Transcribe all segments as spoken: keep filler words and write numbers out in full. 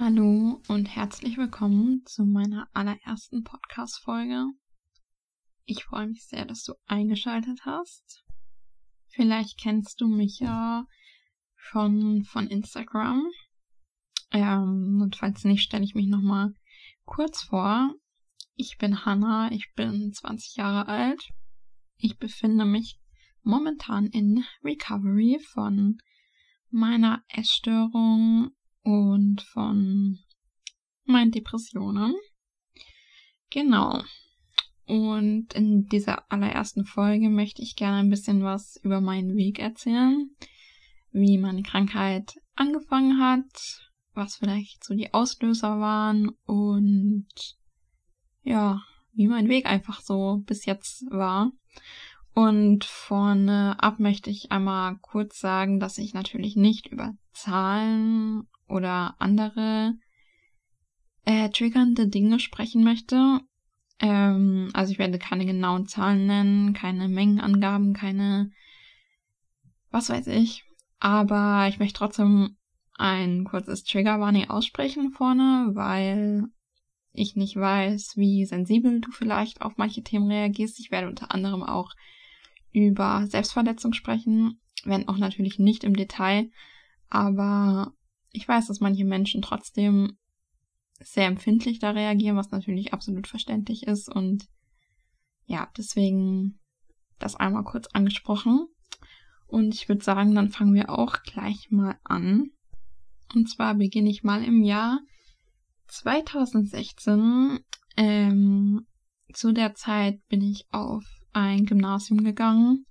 Hallo und herzlich willkommen zu meiner allerersten Podcast-Folge. Ich freue mich sehr, dass du eingeschaltet hast. Vielleicht kennst du mich ja schon von Instagram. Ähm, und falls nicht, stelle ich mich nochmal kurz vor. Ich bin Hannah, ich bin zwanzig Jahre alt. Ich befinde mich momentan in Recovery von meiner Essstörung und von meinen Depressionen. Genau. Und in dieser allerersten Folge möchte ich gerne ein bisschen was über meinen Weg erzählen, wie meine Krankheit angefangen hat, was vielleicht so die Auslöser waren und ja, wie mein Weg einfach so bis jetzt war. Und vorne ab möchte ich einmal kurz sagen, dass ich natürlich nicht über Zahlen oder andere äh, triggernde Dinge sprechen möchte. Ähm, also ich werde keine genauen Zahlen nennen, keine Mengenangaben, keine was weiß ich. Aber ich möchte trotzdem ein kurzes Trigger-Warning aussprechen vorne, weil ich nicht weiß, wie sensibel du vielleicht auf manche Themen reagierst. Ich werde unter anderem auch über Selbstverletzung sprechen, wenn auch natürlich nicht im Detail, aber ich weiß, dass manche Menschen trotzdem sehr empfindlich da reagieren, was natürlich absolut verständlich ist und ja, deswegen das einmal kurz angesprochen und ich würde sagen, dann fangen wir auch gleich mal an und zwar beginne ich mal im Jahr zweitausendsechzehn. Ähm, zu der Zeit bin ich auf ein Gymnasium gegangen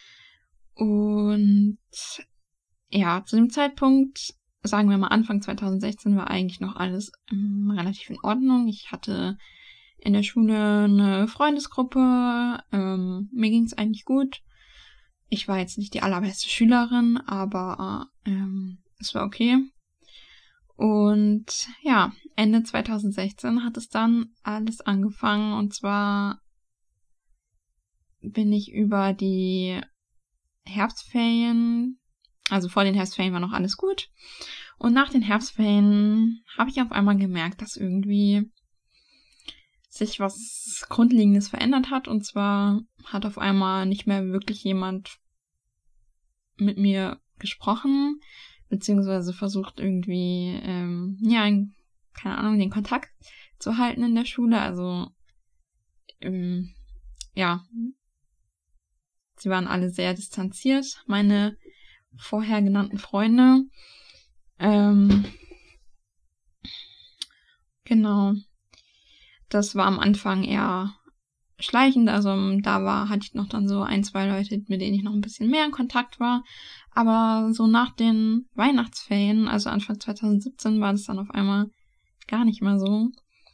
und ja, zu dem Zeitpunkt, sagen wir mal Anfang zweitausendsechzehn, war eigentlich noch alles ähm, relativ in Ordnung. Ich hatte in der Schule eine Freundesgruppe, ähm, mir ging es eigentlich gut. Ich war jetzt nicht die allerbeste Schülerin, aber ähm, es war okay. Und ja, Ende zweitausendsechzehn hat es dann alles angefangen und zwar bin ich über die Herbstferien, also vor den Herbstferien war noch alles gut. Und nach den Herbstferien habe ich auf einmal gemerkt, dass irgendwie sich was Grundlegendes verändert hat. Und zwar hat auf einmal nicht mehr wirklich jemand mit mir gesprochen, beziehungsweise versucht irgendwie, ähm, ja, keine Ahnung, den Kontakt zu halten in der Schule. Also, ähm, ja, sie waren alle sehr distanziert, meine vorher genannten Freunde. Ähm, genau. Das war am Anfang eher schleichend, also da war, hatte ich noch dann so ein, zwei Leute, mit denen ich noch ein bisschen mehr in Kontakt war. Aber so nach den Weihnachtsferien, also Anfang zweitausendsiebzehn, war das dann auf einmal gar nicht mehr so.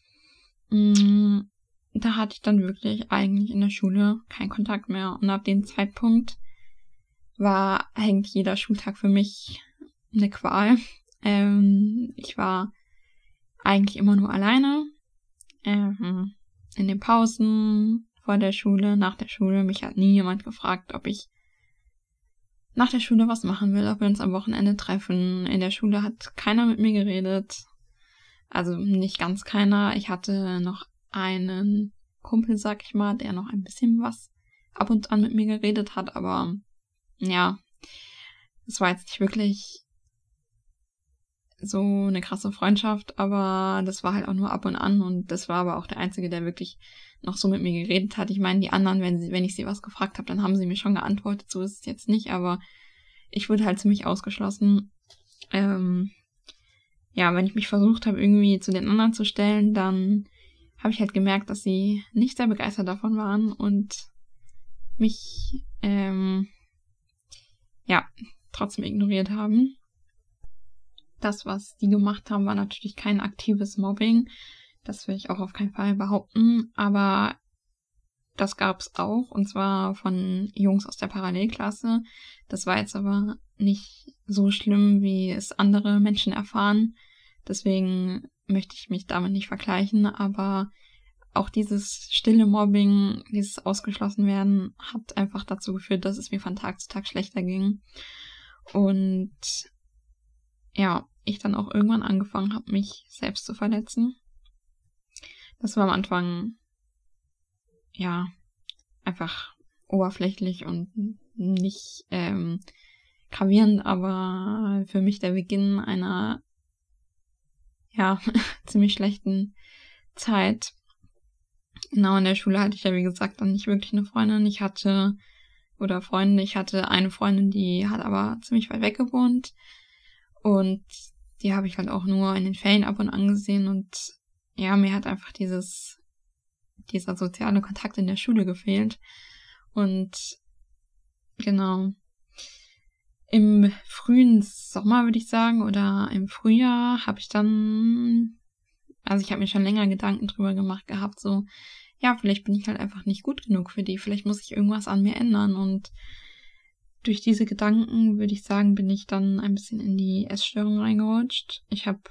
Da hatte ich dann wirklich eigentlich in der Schule keinen Kontakt mehr. Und ab dem Zeitpunkt war eigentlich jeder Schultag für mich eine Qual. Ähm, ich war eigentlich immer nur alleine. Ähm, in den Pausen, vor der Schule, nach der Schule. Mich hat nie jemand gefragt, ob ich nach der Schule was machen will, ob wir uns am Wochenende treffen. In der Schule hat keiner mit mir geredet. Also nicht ganz keiner. Ich hatte noch einen Kumpel, sag ich mal, der noch ein bisschen was ab und an mit mir geredet hat, aber ja, es war jetzt nicht wirklich so eine krasse Freundschaft, aber das war halt auch nur ab und an und das war aber auch der Einzige, der wirklich noch so mit mir geredet hat. Ich meine, die anderen, wenn sie, wenn ich sie was gefragt habe, dann haben sie mir schon geantwortet, so ist es jetzt nicht, aber ich wurde halt ziemlich ausgeschlossen. Ähm, ja, wenn ich mich versucht habe, irgendwie zu den anderen zu stellen, dann habe ich halt gemerkt, dass sie nicht sehr begeistert davon waren und mich, ähm, ja, trotzdem ignoriert haben. Das, was die gemacht haben, war natürlich kein aktives Mobbing. Das will ich auch auf keinen Fall behaupten. Aber das gab es auch. Und zwar von Jungs aus der Parallelklasse. Das war jetzt aber nicht so schlimm, wie es andere Menschen erfahren. Deswegen möchte ich mich damit nicht vergleichen. Aber auch dieses stille Mobbing, dieses Ausgeschlossenwerden hat einfach dazu geführt, dass es mir von Tag zu Tag schlechter ging. Und ja, ich dann auch irgendwann angefangen habe, mich selbst zu verletzen. Das war am Anfang, ja, einfach oberflächlich und nicht ähm, gravierend, aber für mich der Beginn einer, ja, ziemlich schlechten Zeit. Genau, in der Schule hatte ich ja, wie gesagt, dann nicht wirklich eine Freundin. Ich hatte, oder Freunde, ich hatte eine Freundin, die hat aber ziemlich weit weg gewohnt. Und die habe ich halt auch nur in den Ferien ab und an gesehen. Und ja, mir hat einfach dieses, dieser soziale Kontakt in der Schule gefehlt. Und genau, im frühen Sommer, würde ich sagen, oder im Frühjahr habe ich dann, also ich habe mir schon länger Gedanken drüber gemacht gehabt, so, ja, vielleicht bin ich halt einfach nicht gut genug für die, vielleicht muss ich irgendwas an mir ändern. Und durch diese Gedanken, würde ich sagen, bin ich dann ein bisschen in die Essstörung reingerutscht. Ich habe,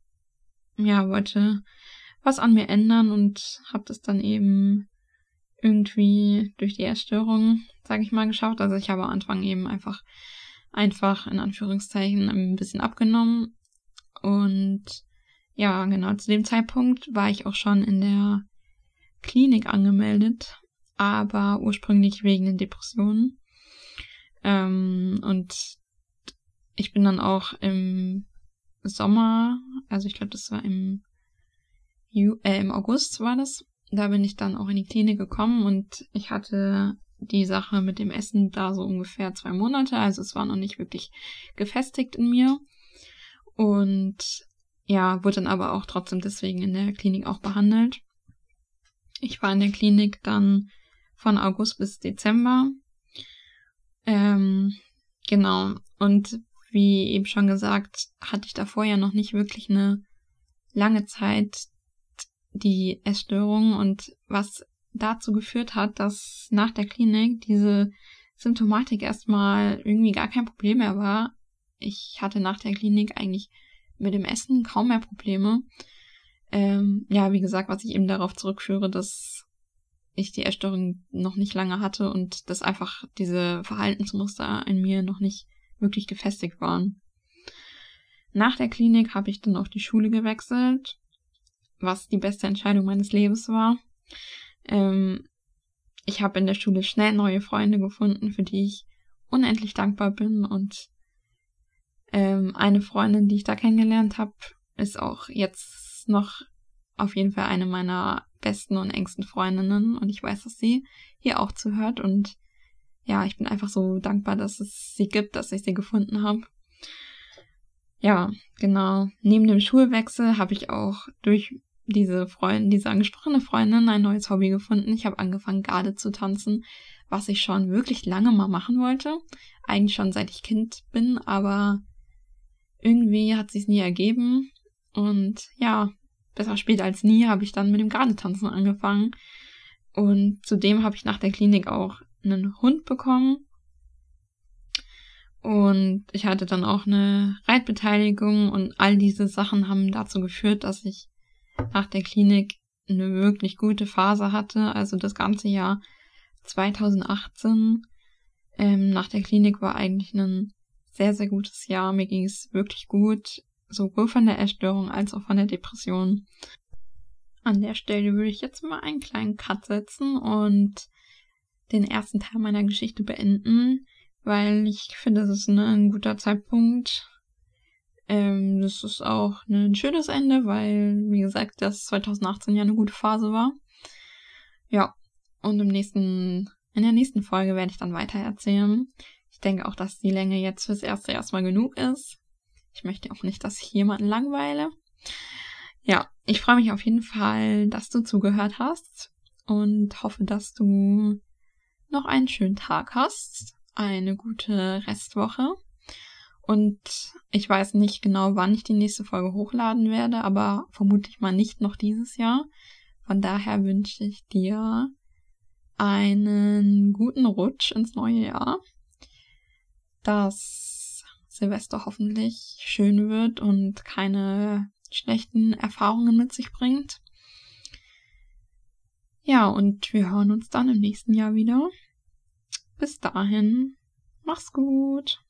ja, wollte was an mir ändern und habe das dann eben irgendwie durch die Essstörung, sage ich mal, geschafft. Also ich habe am Anfang eben einfach, einfach in Anführungszeichen ein bisschen abgenommen. Und ja, genau, zu dem Zeitpunkt war ich auch schon in der Klinik angemeldet, aber ursprünglich wegen den Depressionen. Ähm, und ich bin dann auch im Sommer, also ich glaube, das war im, Ju- äh, im August war das, da bin ich dann auch in die Klinik gekommen und ich hatte die Sache mit dem Essen da so ungefähr zwei Monate, also es war noch nicht wirklich gefestigt in mir. Und ja, wurde dann aber auch trotzdem deswegen in der Klinik auch behandelt. Ich war in der Klinik dann von August bis Dezember. Ähm, genau. Und wie eben schon gesagt, hatte ich davor ja noch nicht wirklich eine lange Zeit die Essstörung und was dazu geführt hat, dass nach der Klinik diese Symptomatik erstmal irgendwie gar kein Problem mehr war. Ich hatte nach der Klinik eigentlich mit dem Essen kaum mehr Probleme. Ähm, ja, wie gesagt, was ich eben darauf zurückführe, dass ich die Essstörung noch nicht lange hatte und dass einfach diese Verhaltensmuster in mir noch nicht wirklich gefestigt waren. Nach der Klinik habe ich dann auch die Schule gewechselt, was die beste Entscheidung meines Lebens war. Ähm, ich habe in der Schule schnell neue Freunde gefunden, für die ich unendlich dankbar bin. Und ähm, eine Freundin, die ich da kennengelernt habe, ist auch jetzt noch auf jeden Fall eine meiner besten und engsten Freundinnen. Und ich weiß, dass sie hier auch zuhört. Und ja, ich bin einfach so dankbar, dass es sie gibt, dass ich sie gefunden habe. Ja, genau. Neben dem Schulwechsel habe ich auch durch diese Freundin, diese angesprochene Freundin, ein neues Hobby gefunden. Ich habe angefangen, Garde zu tanzen, was ich schon wirklich lange mal machen wollte. Eigentlich schon seit ich Kind bin, aber irgendwie hat sich's nie ergeben. Und ja, besser spät als nie habe ich dann mit dem Gardetanzen angefangen. Und zudem habe ich nach der Klinik auch einen Hund bekommen. Und ich hatte dann auch eine Reitbeteiligung und all diese Sachen haben dazu geführt, dass ich nach der Klinik eine wirklich gute Phase hatte. Also das ganze Jahr zweitausendachtzehn ähm, nach der Klinik war eigentlich ein sehr, sehr gutes Jahr. Mir ging es wirklich gut, sowohl von der Essstörung als auch von der Depression. An der Stelle würde ich jetzt mal einen kleinen Cut setzen und den ersten Teil meiner Geschichte beenden, weil ich finde, das ist ein guter Zeitpunkt. Ähm, das ist auch ein schönes Ende, weil, wie gesagt, das zweitausendachtzehn ja eine gute Phase war. Ja, und im nächsten, in der nächsten Folge werde ich dann weiter erzählen. Ich denke auch, dass die Länge jetzt fürs Erste erstmal genug ist. Ich möchte auch nicht, dass ich jemanden langweile. Ja, ich freue mich auf jeden Fall, dass du zugehört hast und hoffe, dass du noch einen schönen Tag hast, eine gute Restwoche. Und ich weiß nicht genau, wann ich die nächste Folge hochladen werde, aber vermutlich mal nicht noch dieses Jahr. Von daher wünsche ich dir einen guten Rutsch ins neue Jahr, dass Silvester hoffentlich schön wird und keine schlechten Erfahrungen mit sich bringt. Ja, und wir hören uns dann im nächsten Jahr wieder. Bis dahin, mach's gut.